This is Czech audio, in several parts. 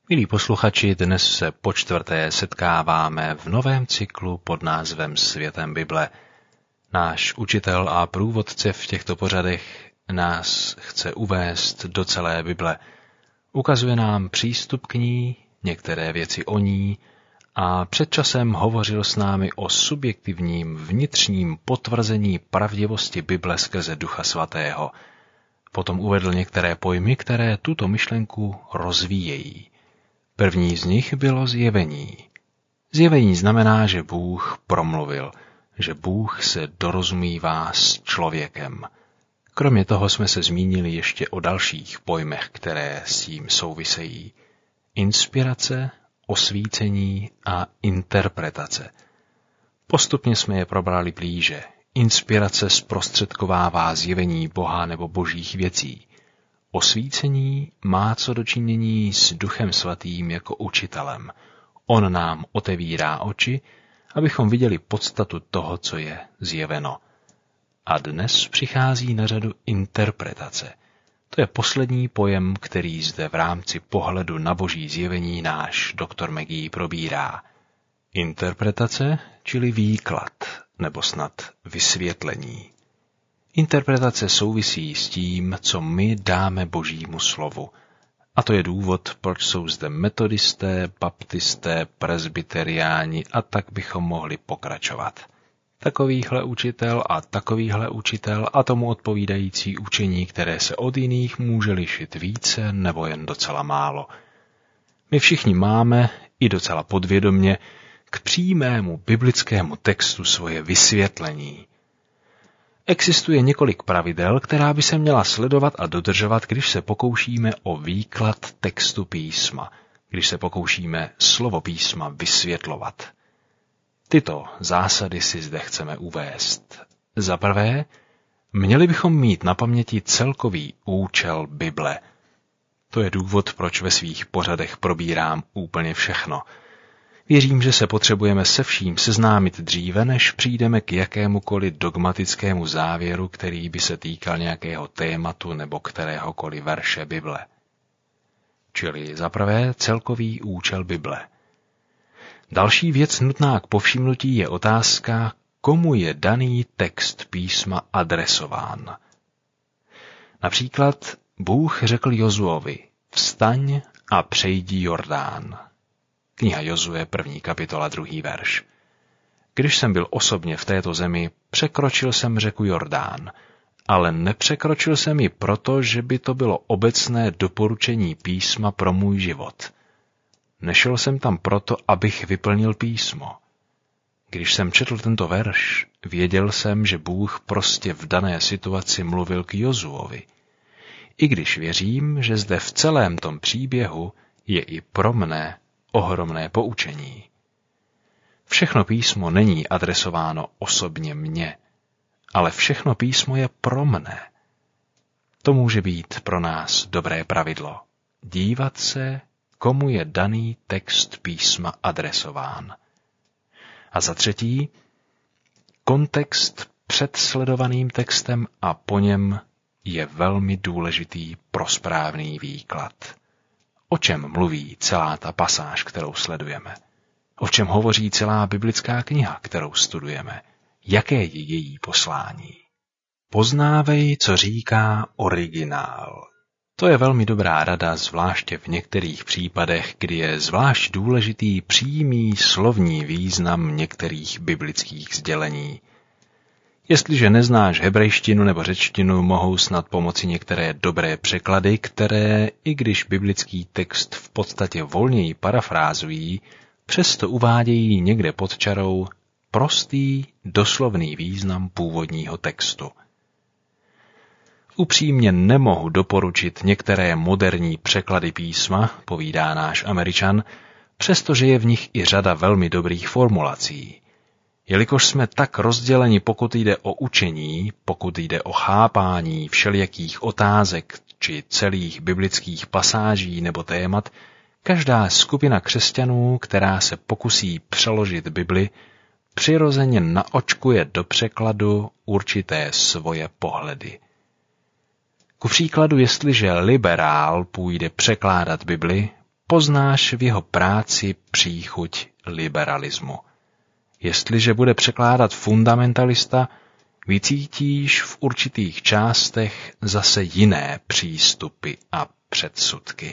Milí posluchači, dnes se po čtvrté setkáváme v novém cyklu pod názvem Světem Bible. Náš učitel a průvodce v těchto pořadech nás chce uvést do celé Bible. Ukazuje nám přístup k ní, některé věci o ní a před časem hovořil s námi o subjektivním vnitřním potvrzení pravdivosti Bible skrze Ducha Svatého. Potom uvedl některé pojmy, které tuto myšlenku rozvíjejí. První z nich bylo zjevení. Zjevení znamená, že Bůh promluvil, že Bůh se dorozumívá s člověkem. Kromě toho jsme se zmínili ještě o dalších pojmech, které s tím souvisejí. Inspirace, osvícení a interpretace. Postupně jsme je probrali blíže. Inspirace zprostředkovává zjevení Boha nebo božích věcí. Osvícení má co dočinění s Duchem Svatým jako učitelem. On nám otevírá oči, abychom viděli podstatu toho, co je zjeveno. A dnes přichází na řadu interpretace. To je poslední pojem, který zde v rámci pohledu na boží zjevení náš doktor McGee probírá. Interpretace, čili výklad, nebo snad vysvětlení. Interpretace souvisí s tím, co my dáme božímu slovu. A to je důvod, proč jsou zde metodisté, baptisté, presbyteriáni a tak bychom mohli pokračovat. Takovýhle učitel a tomu odpovídající učení, které se od jiných může lišit více nebo jen docela málo. My všichni máme, i docela podvědomě, k přímému biblickému textu svoje vysvětlení. Existuje několik pravidel, která by se měla sledovat a dodržovat, když se pokoušíme o výklad textu písma, když se pokoušíme slovo písma vysvětlovat. Tyto zásady si zde chceme uvést. Za prvé, měli bychom mít na paměti celkový účel Bible. To je důvod, proč ve svých pořadech probírám úplně všechno. Věřím, že se potřebujeme se vším seznámit dříve, než přijdeme k jakémukoliv dogmatickému závěru, který by se týkal nějakého tématu nebo kteréhokoliv verše Bible. Čili za prvé celkový účel Bible. Další věc nutná k povšimnutí je otázka, komu je daný text písma adresován. Například Bůh řekl Jozuovi, vstaň a přejdi Jordán. Kniha Jozue, 1. kapitola, 2. verš. Když jsem byl osobně v této zemi, překročil jsem řeku Jordán, ale nepřekročil jsem ji proto, že by to bylo obecné doporučení písma pro můj život. Nešel jsem tam proto, abych vyplnil písmo. Když jsem četl tento verš, věděl jsem, že Bůh prostě v dané situaci mluvil k Jozuovi. I když věřím, že zde v celém tom příběhu je i pro mne ohromné poučení. Všechno písmo není adresováno osobně mně, ale všechno písmo je pro mne. To může být pro nás dobré pravidlo. Dívat se, komu je daný text písma adresován. A za třetí, kontext před sledovaným textem a po něm je velmi důležitý pro správný výklad. O čem mluví celá ta pasáž, kterou sledujeme? O čem hovoří celá biblická kniha, kterou studujeme? Jaké je její poslání? Poznávej, co říká originál. To je velmi dobrá rada, zvláště v některých případech, kdy je zvlášť důležitý přímý slovní význam některých biblických sdělení. Jestliže neznáš hebrejštinu nebo řečtinu, mohou snad pomoci některé dobré překlady, které, i když biblický text v podstatě volněji parafrázují, přesto uvádějí někde pod čarou prostý, doslovný význam původního textu. Upřímně nemohu doporučit některé moderní překlady písma, povídá náš Američan, přestože je v nich i řada velmi dobrých formulací. Jelikož jsme tak rozděleni, pokud jde o učení, pokud jde o chápání všelijakých otázek či celých biblických pasáží nebo témat, každá skupina křesťanů, která se pokusí přeložit Bibli, přirozeně naočkuje do překladu určité svoje pohledy. Ku příkladu, jestliže liberál půjde překládat Bibli, poznáš v jeho práci příchuť liberalismu. Jestliže bude překládat fundamentalista, vycítíš v určitých částech zase jiné přístupy a předsudky.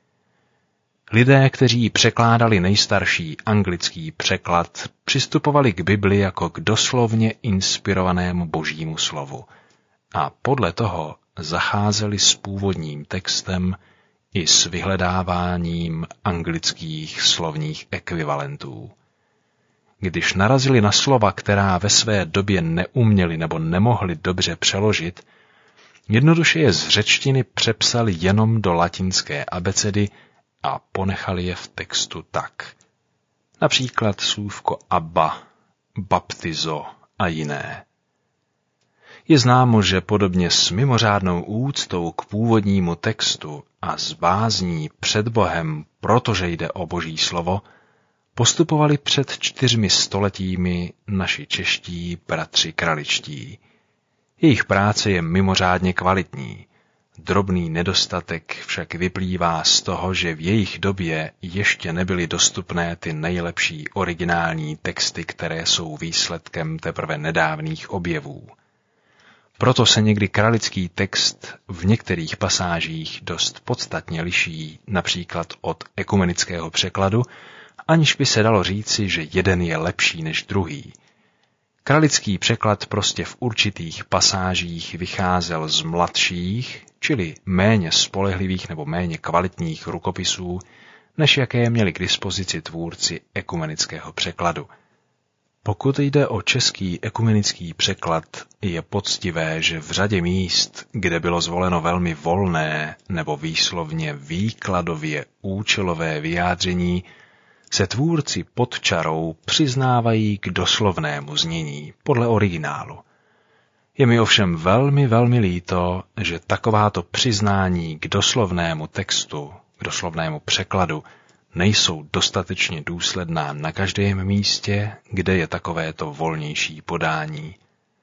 Lidé, kteří překládali nejstarší anglický překlad, přistupovali k Bibli jako k doslovně inspirovanému božímu slovu a podle toho zacházeli s původním textem i s vyhledáváním anglických slovních ekvivalentů. Když narazili na slova, která ve své době neuměli nebo nemohli dobře přeložit, jednoduše je z řečtiny přepsali jenom do latinské abecedy a ponechali je v textu tak. Například slůvko abba, baptizo a jiné. Je známo, že podobně s mimořádnou úctou k původnímu textu a s bázní před Bohem, protože jde o Boží slovo, postupovali před 4 stoletími naši čeští bratři kraličtí. Jejich práce je mimořádně kvalitní. Drobný nedostatek však vyplývá z toho, že v jejich době ještě nebyly dostupné ty nejlepší originální texty, které jsou výsledkem teprve nedávných objevů. Proto se někdy kralický text v některých pasážích dost podstatně liší, například od ekumenického překladu, aniž by se dalo říci, že jeden je lepší než druhý. Kralický překlad prostě v určitých pasážích vycházel z mladších, čili méně spolehlivých nebo méně kvalitních rukopisů, než jaké měli k dispozici tvůrci ekumenického překladu. Pokud jde o český ekumenický překlad, je poctivé, že v řadě míst, kde bylo zvoleno velmi volné nebo výslovně výkladově účelové vyjádření, se tvůrci pod čarou přiznávají k doslovnému znění podle originálu. Je mi ovšem velmi, velmi líto, že takováto přiznání k doslovnému textu, k doslovnému překladu, nejsou dostatečně důsledná na každém místě, kde je takovéto volnější podání.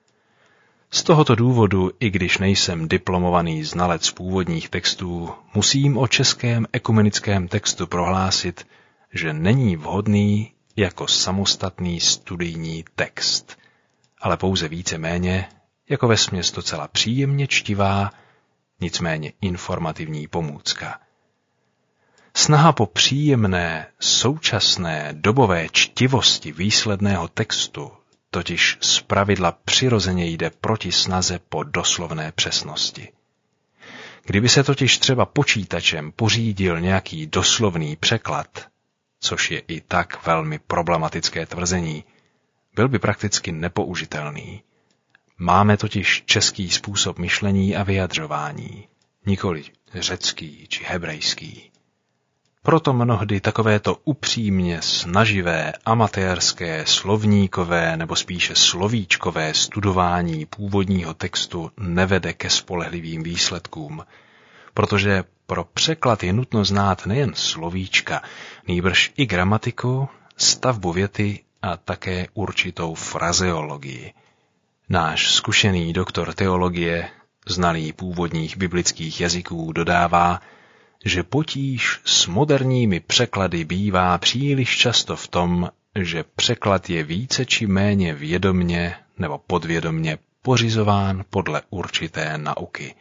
Z tohoto důvodu, i když nejsem diplomovaný znalec původních textů, musím o českém ekumenickém textu prohlásit, že není vhodný jako samostatný studijní text, ale pouze víceméně jako vesměs docela příjemně čtivá, nicméně informativní pomůcka. Snaha po příjemné, současné, dobové čtivosti výsledného textu totiž zpravidla přirozeně jde proti snaze po doslovné přesnosti. Kdyby se totiž třeba počítačem pořídil nějaký doslovný překlad, což je i tak velmi problematické tvrzení, byl by prakticky nepoužitelný. Máme totiž český způsob myšlení a vyjadřování, nikoli řecký či hebrejský. Proto mnohdy takovéto upřímně snaživé, amatérské, slovníkové nebo spíše slovíčkové studování původního textu nevede ke spolehlivým výsledkům, protože pro překlad je nutno znát nejen slovíčka, nýbrž i gramatiku, stavbu věty a také určitou frazeologii. Náš zkušený doktor teologie, znalý původních biblických jazyků, dodává, že potíž s moderními překlady bývá příliš často v tom, že překlad je více či méně vědomně nebo podvědomně pořizován podle určité nauky.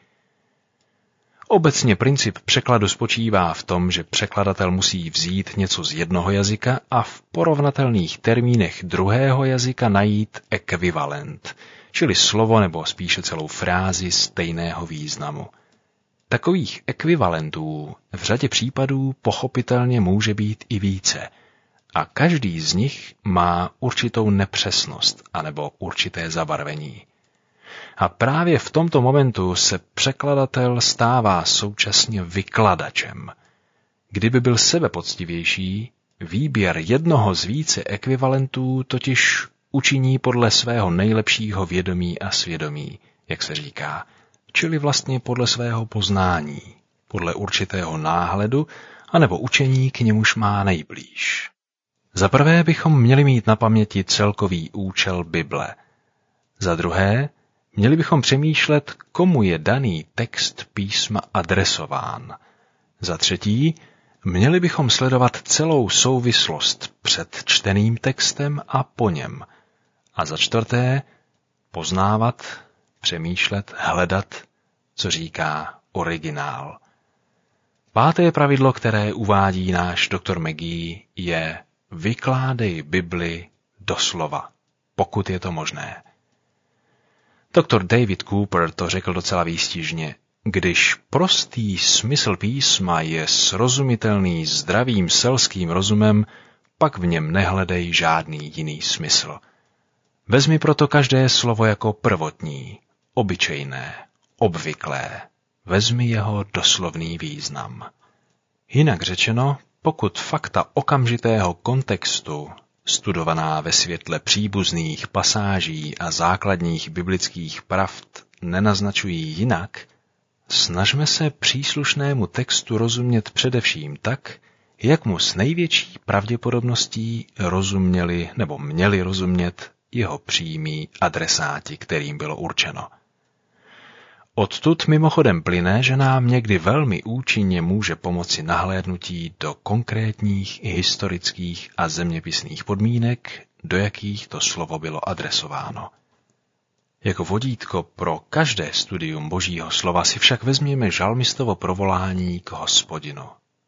Obecně princip překladu spočívá v tom, že překladatel musí vzít něco z jednoho jazyka a v porovnatelných termínech druhého jazyka najít ekvivalent, čili slovo nebo spíše celou frázi stejného významu. Takových ekvivalentů v řadě případů pochopitelně může být i více a každý z nich má určitou nepřesnost anebo určité zabarvení. A právě v tomto momentu se překladatel stává současně vykladačem. Kdyby byl sebepoctivější, výběr jednoho z více ekvivalentů totiž učiní podle svého nejlepšího vědomí a svědomí, jak se říká, čili vlastně podle svého poznání, podle určitého náhledu anebo učení, k němuž má nejblíž. Za prvé bychom měli mít na paměti celkový účel Bible. Za druhé, měli bychom přemýšlet, komu je daný text písma adresován. Za třetí, Měli bychom sledovat celou souvislost před čteným textem a po něm. A za čtvrté, poznávat, přemýšlet, hledat, co říká originál. Páté pravidlo, které uvádí náš doktor McGee, je vykládej Bibli doslova, pokud je to možné. Doktor David Cooper to řekl docela výstižně. Když prostý smysl písma je srozumitelný zdravým selským rozumem, pak v něm nehledej žádný jiný smysl. Vezmi proto každé slovo jako prvotní, obyčejné, obvyklé. Vezmi jeho doslovný význam. Jinak řečeno, pokud fakta okamžitého kontextu, studovaná ve světle příbuzných pasáží a základních biblických pravd, nenaznačují jinak, snažme se příslušnému textu rozumět především tak, jak mu s největší pravděpodobností rozuměli nebo měli rozumět jeho přímí adresáti, kterým bylo určeno. Odtud mimochodem plyne, že nám někdy velmi účinně může pomoci nahlédnutí do konkrétních historických a zeměpisných podmínek, do jakých to slovo bylo adresováno. Jako vodítko pro každé studium Božího slova si však vezměme žalmistovo provolání k Hospodinu.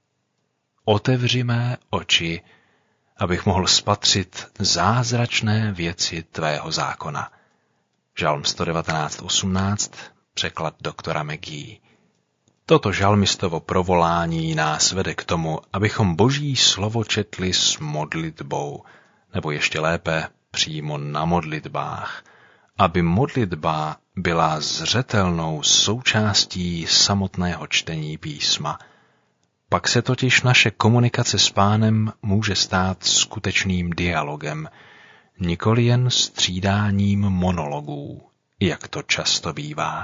Otevři mé oči, abych mohl spatřit zázračné věci tvého zákona. Žalm 119:18, překlad doktora McGee. Toto žalmistovo provolání nás vede k tomu, abychom Boží slovo četli s modlitbou, nebo ještě lépe přímo na modlitbách, aby modlitba byla zřetelnou součástí samotného čtení písma. Pak se totiž naše komunikace s Pánem může stát skutečným dialogem, nikoli jen střídáním monologů, jak to často bývá.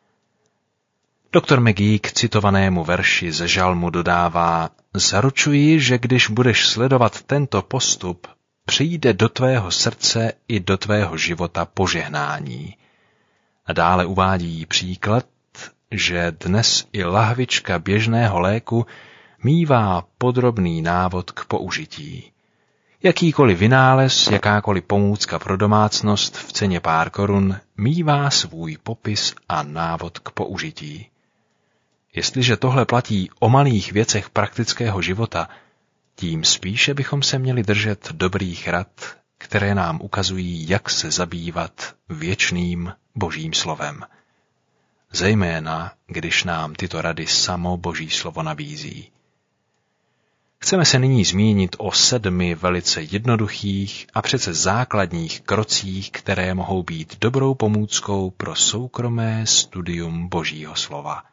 Doktor McGee k citovanému verši ze žalmu dodává: zaručuji, že když budeš sledovat tento postup, přijde do tvého srdce i do tvého života požehnání. A dále uvádí příklad, že dnes i lahvička běžného léku mívá podrobný návod k použití. Jakýkoliv vynález, jakákoliv pomůcka pro domácnost v ceně pár korun mívá svůj popis a návod k použití. Jestliže tohle platí o malých věcech praktického života, tím spíše bychom se měli držet dobrých rad, které nám ukazují, jak se zabývat věčným Božím slovem. Zejména, když nám tyto rady samo Boží slovo nabízí. Chceme se nyní zmínit o 7 velice jednoduchých a přece základních krocích, které mohou být dobrou pomůckou pro soukromé studium Božího slova.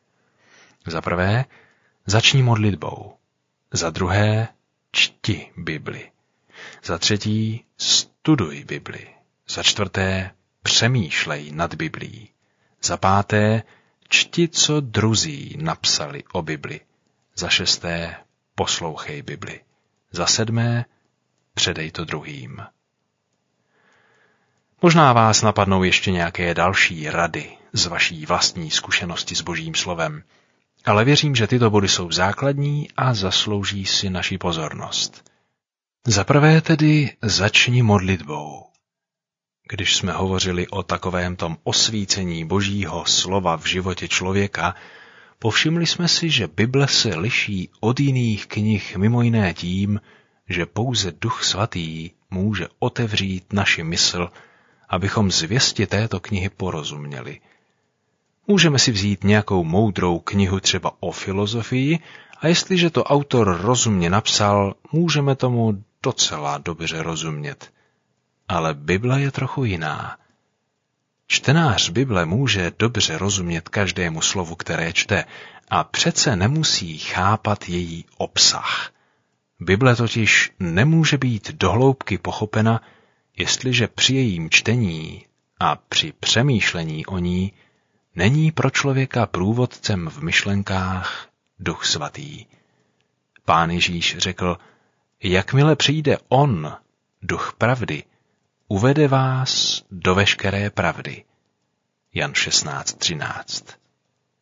Za prvé, začni modlitbou. Za druhé, čti Bibli. Za třetí, studuj Bibli. Za čtvrté, přemýšlej nad Biblí. Za páté, čti, co druzí napsali o Bibli. Za šesté, poslouchej Bibli. Za sedmé, předej to druhým. Možná vás napadnou ještě nějaké další rady z vaší vlastní zkušenosti s Božím slovem, ale věřím, že tyto body jsou základní a zaslouží si naši pozornost. Za prvé tedy začni modlitbou. Když jsme hovořili o takovém tom osvícení Božího slova v životě člověka, povšimli jsme si, že Bible se liší od jiných knih mimo jiné tím, že pouze Duch Svatý může otevřít naši mysl, abychom zvěsti této knihy porozuměli. Můžeme si vzít nějakou moudrou knihu třeba o filozofii a jestliže to autor rozumně napsal, můžeme tomu docela dobře rozumět. Ale Bible je trochu jiná. Čtenář Bible může dobře rozumět každému slovu, které čte, a přece nemusí chápat její obsah. Bible totiž nemůže být do hloubky pochopena, jestliže při jejím čtení a při přemýšlení o ní není pro člověka průvodcem v myšlenkách Duch Svatý. Pán Ježíš řekl: jakmile přijde on, Duch pravdy, uvede vás do veškeré pravdy. Jan 16:13.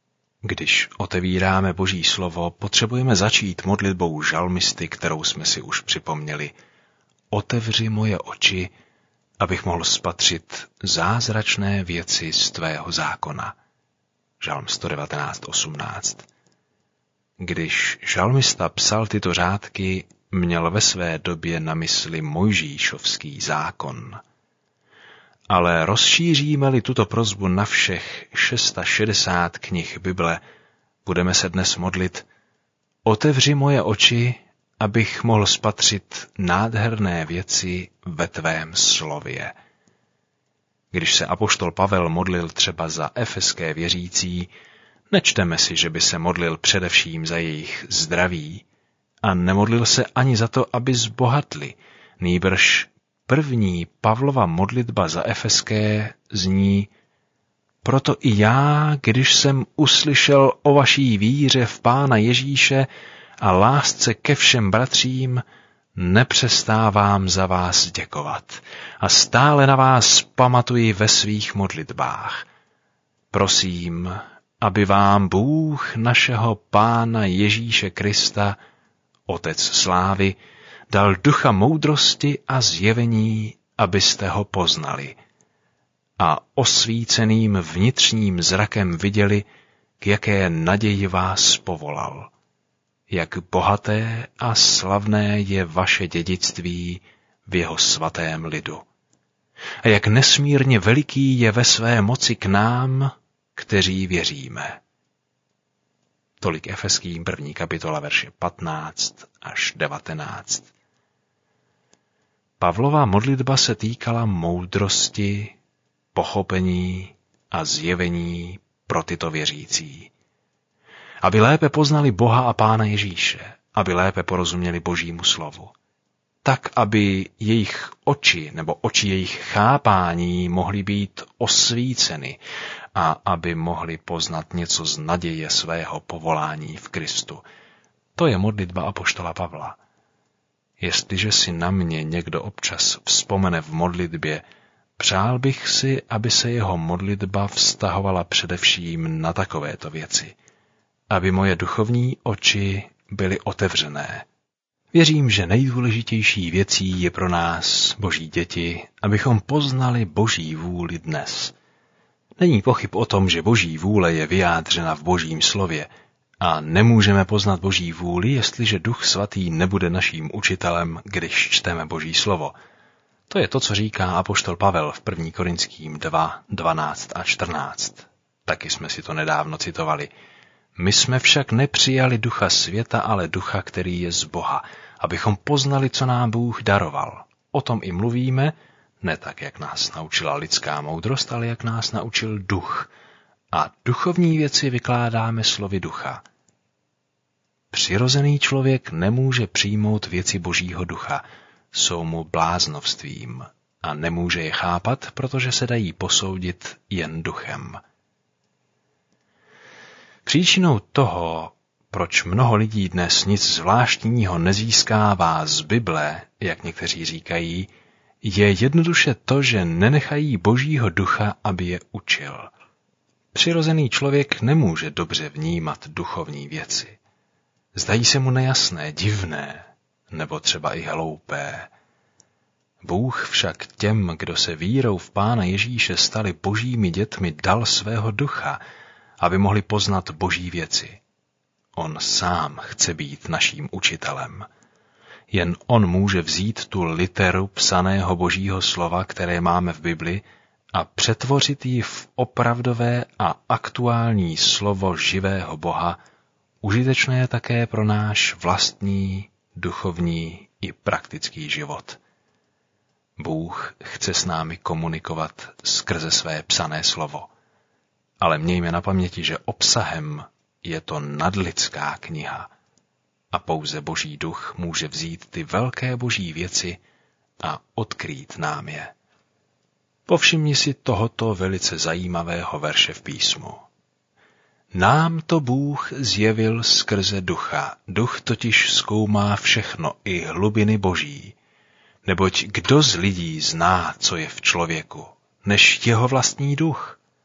Když otevíráme Boží slovo, potřebujeme začít modlitbou žalmisty, kterou jsme si už připomněli. Otevři moje oči, abych mohl spatřit zázračné věci z tvého zákona. Žalm 119:18. Když žalmista psal tyto řádky, měl ve své době na mysli Mojžíšovský zákon. Ale rozšíříme-li tuto prosbu na všech 660 knih Bible, budeme se dnes modlit: otevři moje oči, abych mohl spatřit nádherné věci ve tvém slově. Když se apoštol Pavel modlil třeba za efeské věřící, nečteme si, že by se modlil především za jejich zdraví a nemodlil se ani za to, aby zbohatli, nýbrž první Pavlova modlitba za efeské zní: proto i já, když jsem uslyšel o vaší víře v Pána Ježíše a lásce ke všem bratřím, nepřestávám za vás děkovat a stále na vás pamatuji ve svých modlitbách. Prosím, aby vám Bůh našeho Pána Ježíše Krista, Otec slávy, dal ducha moudrosti a zjevení, abyste ho poznali a osvíceným vnitřním zrakem viděli, k jaké naději vás povolal. Jak bohaté a slavné je vaše dědictví v jeho svatém lidu. A jak nesmírně veliký je ve své moci k nám, kteří věříme. Tolik Efeským 1. kapitola verše 15 až 19. Pavlova modlitba se týkala moudrosti, pochopení a zjevení pro tyto věřící. Aby lépe poznali Boha a Pána Ježíše, aby lépe porozuměli Božímu slovu. Tak, aby jejich oči nebo oči jejich chápání mohly být osvíceny a aby mohli poznat něco z naděje svého povolání v Kristu. To je modlitba apoštola Pavla. Jestliže si na mě někdo občas vzpomene v modlitbě, přál bych si, aby se jeho modlitba vztahovala především na takovéto věci. Aby moje duchovní oči byly otevřené. Věřím, že nejdůležitější věcí je pro nás, Boží děti, abychom poznali Boží vůli dnes. Není pochyb o tom, že Boží vůle je vyjádřena v Božím slově a nemůžeme poznat Boží vůli, jestliže Duch Svatý nebude naším učitelem, když čteme Boží slovo. To je to, co říká apoštol Pavel v 1. Korinským 2, 12 a 14. Taky jsme si to nedávno citovali. My jsme však nepřijali ducha světa, ale ducha, který je z Boha, abychom poznali, co nám Bůh daroval. O tom i mluvíme, ne tak, jak nás naučila lidská moudrost, ale jak nás naučil duch. A duchovní věci vykládáme slovy ducha. Přirozený člověk nemůže přijmout věci Božího ducha, jsou mu bláznovstvím a nemůže je chápat, protože se dají posoudit jen duchem. Příčinou toho, proč mnoho lidí dnes nic zvláštního nezískává z Bible, jak někteří říkají, je jednoduše to, že nenechají Božího ducha, aby je učil. Přirozený člověk nemůže dobře vnímat duchovní věci. Zdají se mu nejasné, divné, nebo třeba i hloupé. Bůh však těm, kdo se vírou v Pána Ježíše stali Božími dětmi, dal svého ducha, aby mohli poznat Boží věci. On sám chce být naším učitelem. Jen on může vzít tu literu psaného Božího slova, které máme v Bibli, a přetvořit ji v opravdové a aktuální slovo živého Boha, užitečné také pro náš vlastní, duchovní i praktický život. Bůh chce s námi komunikovat skrze své psané slovo. Ale mějme na paměti, že obsahem je to nadlidská kniha a pouze Boží duch může vzít ty velké Boží věci a odkrýt nám je. Povšimni si tohoto velice zajímavého verše v písmu. Nám to Bůh zjevil skrze ducha, duch totiž zkoumá všechno, i hlubiny Boží. Neboť kdo z lidí zná, co je v člověku, než jeho vlastní duch?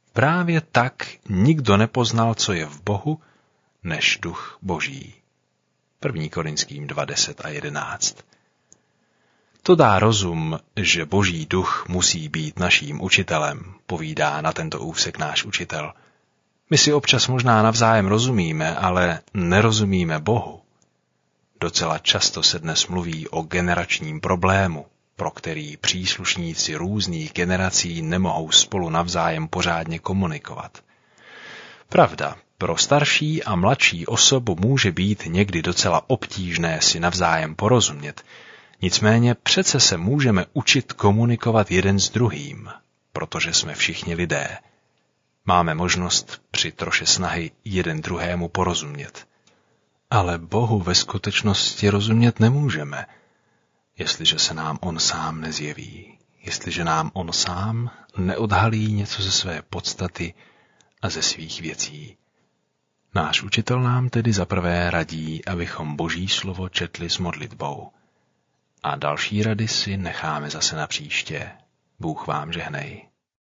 Právě tak nikdo nepoznal, co je v Bohu, než duch Boží. 1. Korinským 2:10 a 11. To dá rozum, že Boží duch musí být naším učitelem, povídá na tento úsek náš učitel. My si občas možná navzájem rozumíme, ale nerozumíme Bohu. Docela často se dnes mluví o generačním problému, pro který příslušníci různých generací nemohou spolu navzájem pořádně komunikovat. Pravda, pro starší a mladší osobu může být někdy docela obtížné si navzájem porozumět, nicméně přece se můžeme učit komunikovat jeden s druhým, protože jsme všichni lidé. Máme možnost při troše snahy jeden druhému porozumět. Ale Bohu ve skutečnosti rozumět nemůžeme, jestliže se nám on sám nezjeví, jestliže nám on sám neodhalí něco ze své podstaty a ze svých věcí. Náš učitel nám tedy zaprvé radí, abychom Boží slovo četli s modlitbou. A další rady si necháme zase na příště. Bůh vám žehnej.